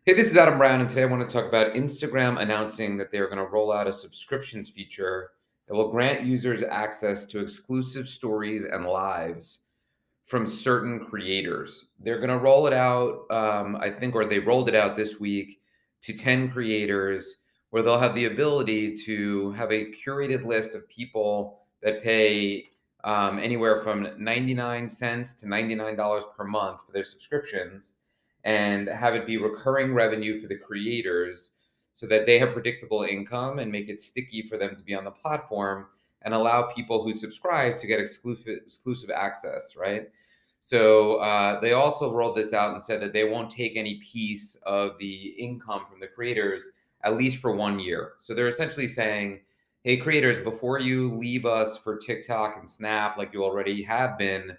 Hey, this is Adam Brown, and today I want to talk about Instagram announcing that they are going to roll out a subscriptions feature that will grant users access to exclusive stories and lives from certain creators. They're going to roll it out, I think, or they rolled it out this week to 10 creators where they'll have the ability to have a curated list of people that pay anywhere from 99 cents to $99 per month for their subscriptions and have it be recurring revenue for the creators so that they have predictable income and make it sticky for them to be on the platform and allow people who subscribe to get exclusive access, right? So they also rolled this out and said that they won't take any piece of the income from the creators at least for 1 year. So they're essentially saying, hey, creators, before you leave us for TikTok and Snap like you already have been,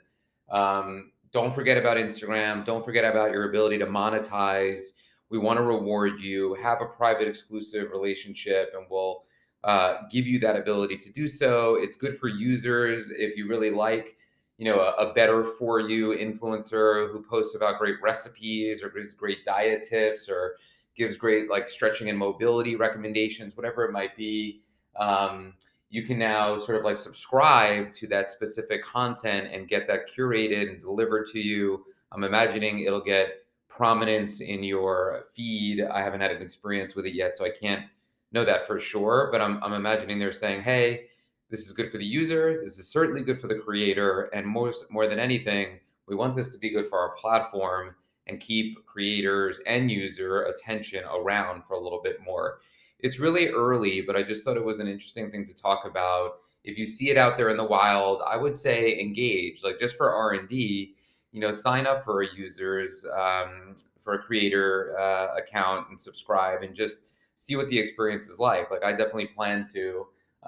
don't forget about Instagram. Don't forget about your ability to monetize. We want to reward you, have a private exclusive relationship, and we'll give you that ability to do so. It's good for users if you really like, a better for you influencer who posts about great recipes or gives great diet tips or gives great like stretching and mobility recommendations, whatever it might be. You can now sort of like subscribe to that specific content and get that curated and delivered to you. I'm imagining it'll get prominence in your feed. I haven't had an experience with it yet, so I can't know that for sure. But I'm imagining they're saying, hey, this is good for the user. This is certainly good for the creator. And more than anything, we want this to be good for our platform and keep creators and user attention around for a little bit more. It's really early, but I just thought it was an interesting thing to talk about. If you see it out there in the wild, I would say engage, like just for R&D, sign up for a user's for a creator account and subscribe and just see what the experience is like. Like I definitely plan to,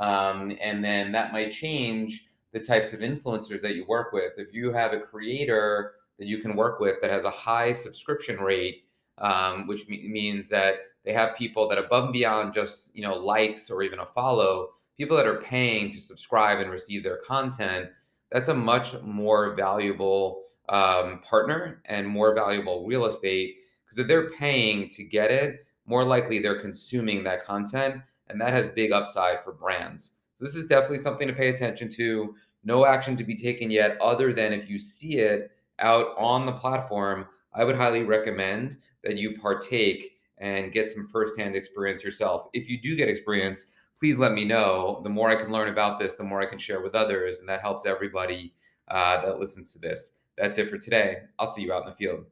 and then that might change the types of influencers that you work with. If you have a creator that you can work with that has a high subscription rate, which means that they have people that above and beyond just likes or even a follow, people that are paying to subscribe and receive their content. That's a much more valuable partner and more valuable real estate because if they're paying to get it, more likely they're consuming that content, and that has big upside for brands. So this is definitely something to pay attention to. No action to be taken yet, other than if you see it out on the platform, I would highly recommend that you partake and get some firsthand experience yourself. If you do get experience, please let me know. The more I can learn about this, the more I can share with others, and that helps everybody that listens to this. That's it for today. I'll see you out in the field.